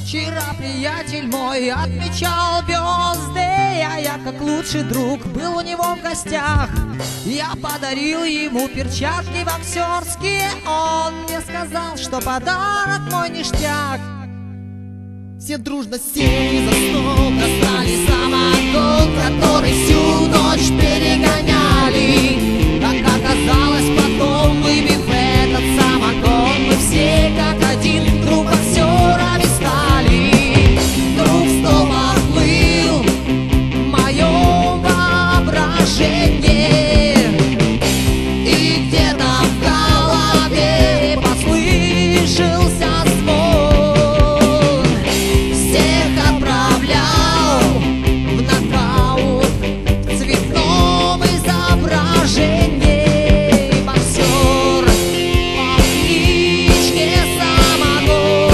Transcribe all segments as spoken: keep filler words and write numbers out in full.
Вчера приятель мой отмечал бёрздэй, а я, как лучший друг, был у него в гостях. Я подарил ему перчатки боксерские, он мне сказал, что подарок мой ништяк. Все дружно сели за стол, достали самогон, который всю ночь перегоняли. Как оказалось потом, выпив этот самогон, мы все как один друг боксерами стали. Вдруг стол поплыл в моем воображении, и где-то в голове послышался звон. Всех отправлял в нокаут в цветном изображении боксер по кличке Самогон.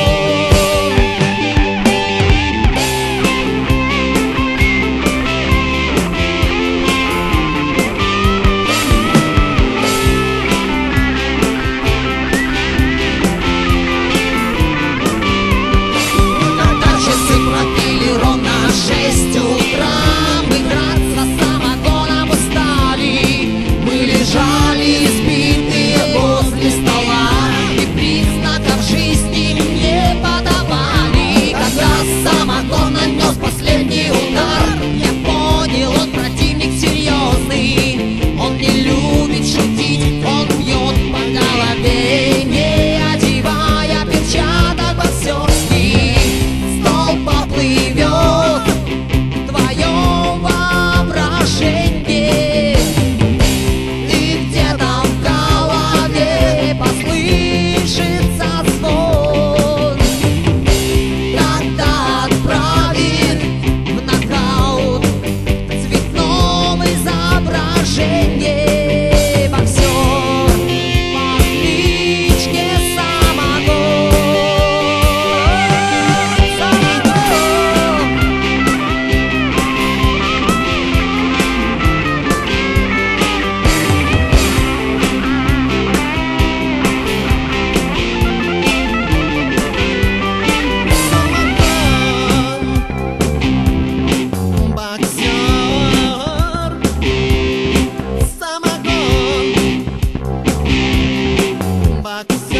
Когда часы пробили ровно шесть утра, мы драться самогоном устали. Мы лежали избитые возле стола и признаков жизни не подавали. Когда самогон нанес последний удар, я понял, он противник серьезный. Он не любит шутить, он бьет по голове, не одевая перчаток боксерских. Стол поплывет в твоем воображении, и где-то в голове послышится звон. Когда отправит в нокаут в цветном изображении боксер по кличке Самогон. Самогон. боксер, самогон, боксер.